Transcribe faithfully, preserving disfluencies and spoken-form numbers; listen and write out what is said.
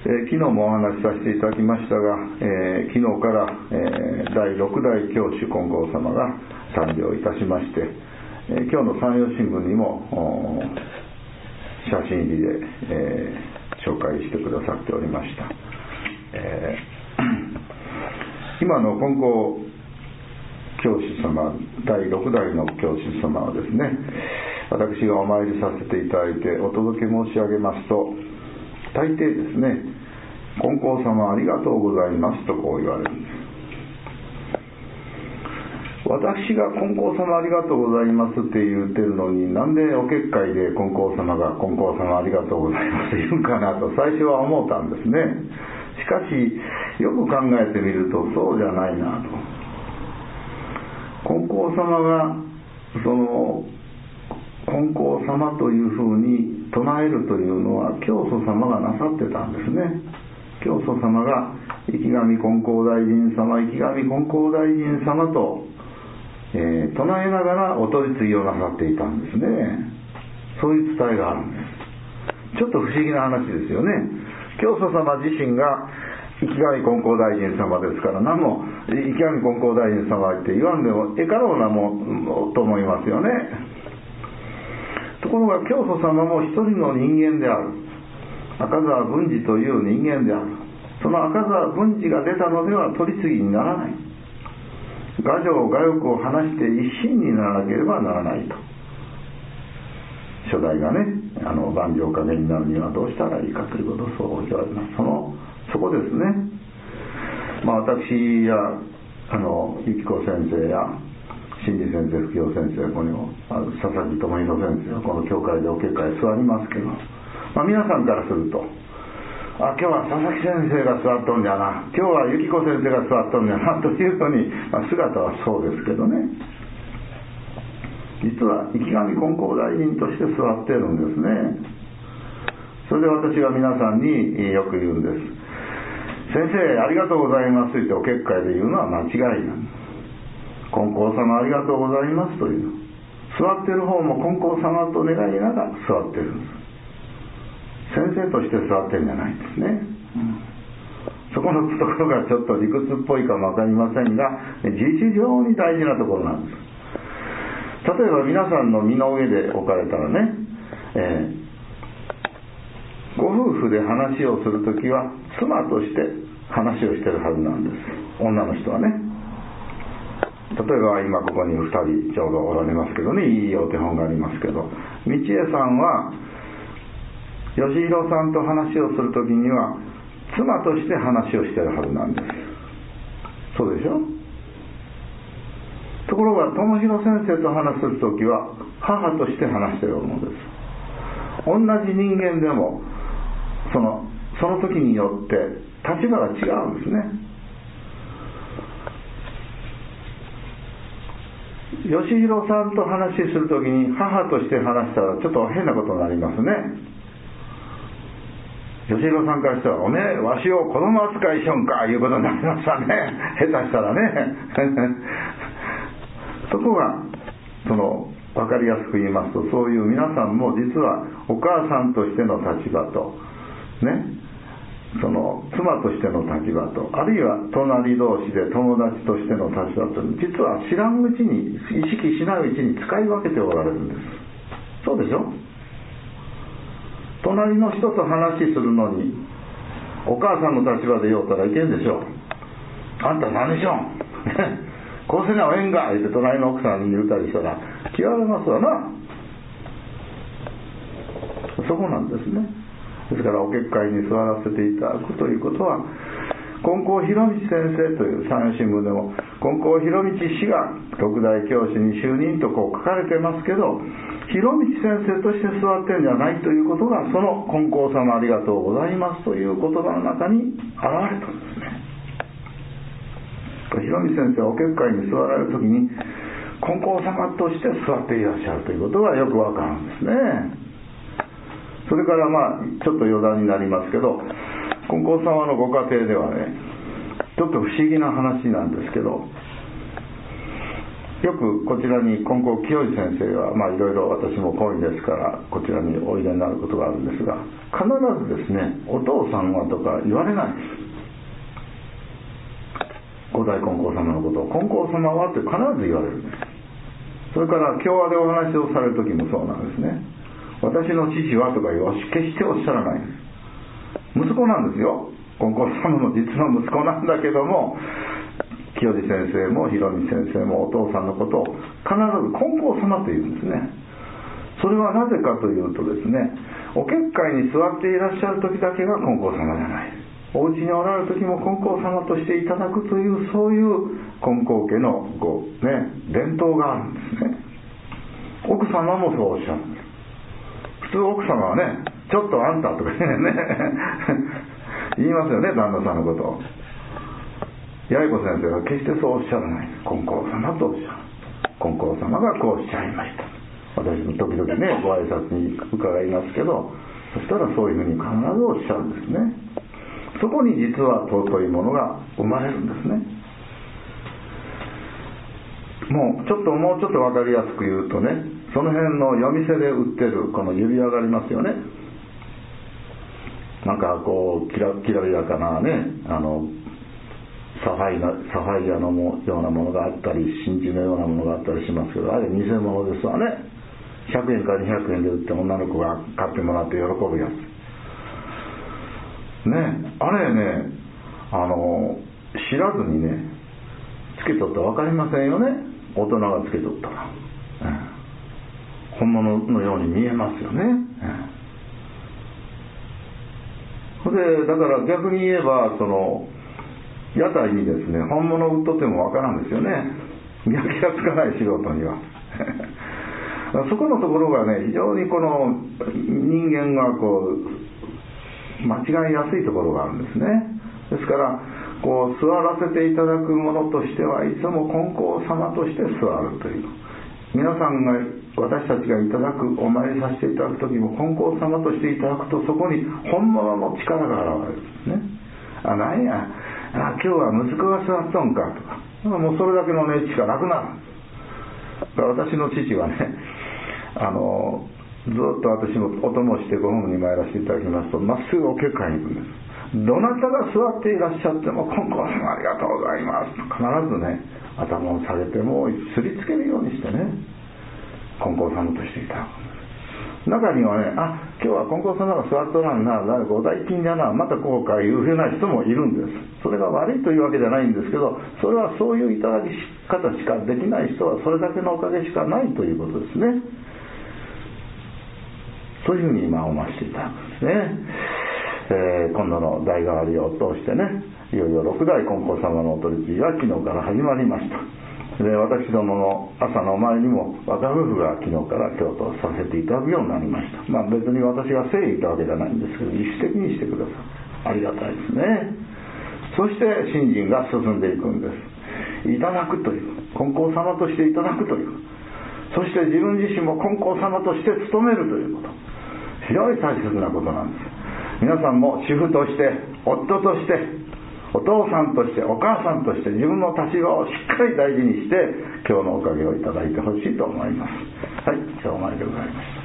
えー、昨日もお話しさせていただきましたが、えー、昨日から、えー、だいろくだい教主金剛様が誕生いたしまして、えー、今日の山陽新聞にも写真入りで、えー、紹介してくださっておりました。えー、今の金剛教主様、だいろくだいの教主様はですね、私がお参りさせていただいてお届け申し上げますと、大抵ですね、金剛様ありがとうございますとこう言われるんです。私が金剛様ありがとうございますって言ってるのに、なんでお結界で金剛様が金剛様ありがとうございます言うかなと最初は思ったんですね。しかしよく考えてみるとそうじゃないなと。金剛様がその金剛様というふうに唱えるというのは教祖様がなさってたんですね。教祖様が池上金光大臣様、池上金光大臣様と、えー、唱えながらお取り次ぎをなさっていたんですね。そういう伝えがあるんです。ちょっと不思議な話ですよね。教祖様自身が池上金光大臣様ですから、何も池上金光大臣様って言わんでもえかろうなもんと思いますよね。ところが教祖様も一人の人間である、赤澤文治という人間である。その赤澤文治が出たのでは取り次ぎにならない。牙城牙欲を話して一心にならなければならないと。初代がね、あの万丈影になるにはどうしたらいいかということをそう言われます。そのそこですね。まあ私やあの由紀子先生や新次先生、福陽先生、ここにも佐々木智弘先生はこの教会でお結界座りますけど、まあ、皆さんからすると、あ、今日は佐々木先生が座っとんじゃな、今日は由紀子先生が座っとんじゃなというふうに、まあ、姿はそうですけどね、実は池上金光大臣として座っているんですね。それで私は皆さんによく言うんです。先生ありがとうございますってお結界で言うのは間違いなんです。金光様ありがとうございますという、座っている方も金光様と願いながら座っているんです。先生として座ってるんじゃないんですね、うん、そこのところがちょっと理屈っぽいかも分かりませんが、実情に大事なところなんです。例えば皆さんの身の上で置かれたらね、えー、ご夫婦で話をするときは妻として話をしてるはずなんです。女の人はね、例えば今ここにふたりちょうどおられますけどね、いいお手本がありますけど、道恵さんは義弘さんと話をするときには妻として話をしてるはずなんです。そうでしょ。ところが智弘先生と話するときは母として話しているものです。同じ人間でもそのその時によって立場が違うんですね。義弘さんと話するときに母として話したらちょっと変なことになりますね。義弘さんからしたら、おめえわしを子供扱いしよんかいうことになりましたね。下手したらね。そこがその分かりやすく言いますと、そういう皆さんも実はお母さんとしての立場とね、その妻としての立場と、あるいは隣同士で友達としての立場と、実は知らんうちに、意識しないうちに使い分けておられるんです。そうでしょ。隣の人と話するのにお母さんの立場で言おうたらいけんでしょ。あんた何しよんこうせなおえんが言って隣の奥さんに言うたりしたら嫌われますわな。そこなんですね。ですからお結界に座らせていただくということは、金光博道先生という山陽新聞でも金光博道氏が六大教師に就任とこう書かれてますけど、博道先生として座ってるんじゃないということが、その金光様ありがとうございますという言葉の中に現れたんですね。博道先生はお結界に座られるときに金光様として座っていらっしゃるということがよくわかるんですね。それからまあちょっと余談になりますけど、金光様のご家庭ではね、ちょっと不思議な話なんですけど、 よくこちらに金光清治先生は、まあいろいろ私も講義ですからこちらにおいでになることがあるんですが、必ずですね、お父さんはとか言われないんです。五代金光様のことを金光様はって必ず言われるんです。それから教話でお話をされる時もそうなんですね。私の父はとか言わ決しておっしゃらないんです。息子なんですよ。金光様の実の息子なんだけども、清治先生も弘道先生もお父さんのことを必ず金光様と言うんですね。それはなぜかというとですね、お結界に座っていらっしゃる時だけが金光様じゃない。お家におられる時も金光様としていただくという、そういう金光家のこう、ね、伝統があるんですね。奥様もそうおっしゃるんです。普通奥様はね、ちょっとあんたとかね言いますよね、旦那さんのことを。八重子先生は決してそうおっしゃらない。金光様とおっしゃる。金光様がこうおっしゃいました。私も時々ねご挨拶に伺いますけど、そしたらそういうふうに必ずおっしゃるんですね。そこに実は尊いものが生まれるんですね。もうちょっともうちょっと分かりやすく言うとね、その辺の夜店で売ってるこの指輪がありますよね。なんかこうきらきらびやかなね、あのサファイア、サファイアのようなものがあったり、真珠のようなものがあったりしますけど、あれ偽物ですわね。ひゃくえんかにひゃくえんで売って女の子が買ってもらって喜ぶやつね。あれね、あの知らずにねつけとったら分かりませんよね。大人がつけとったら、うん、本物のように見えますよね、うん、でだから逆に言えば、その屋台にですね本物を売っとっても分からんですよね。見分けがつかない素人にはそこのところがね、非常にこの人間がこう間違いやすいところがあるんですね。ですからこう座らせていただくものとしてはいつも金光様として座るという、皆さんが私たちがいただくお参りさせていただく時も金光様としていただくと、そこに本物の力が現れるんですね。あ、なんや、あ、今日は息子が座っとんかとか、もうそれだけの値しかなくなる。私の父はね、あのずっと私もお供してご本に参らせていただきますと、まっすぐお結界に行くんです。どなたが座っていらっしゃっても金光様ありがとうございますと必ずね頭を下げてもうすりつけるようにしてね金光様としていただくんです。中にはね、あ、今日は金光様が座っとらんな、ご代金じゃな、またこうかいうふうな人もいるんです。それが悪いというわけじゃないんですけど、それはそういういただき方しかできない人はそれだけのおかげしかないということですね。そういうふうに今おましていただくんですね。えー、今度の代替わりを通してね、いよいよ六代金光様のお取り次ぎが昨日から始まりました。で、私どもの朝の前にも若夫婦が昨日から京都させていただくようになりました。まあ別に私が誠意いたわけじゃないんですけど、自主的にしてください。ありがたいですね。そして信心が進んでいくんです。いただくという、金光様としていただくという、そして自分自身も金光様として務めるということ、非常に大切なことなんです。皆さんも主婦として夫としてお父さんとしてお母さんとして自分の立場をしっかり大事にして今日のおかげをいただいてほしいと思います。はい、今日もありがとうございました。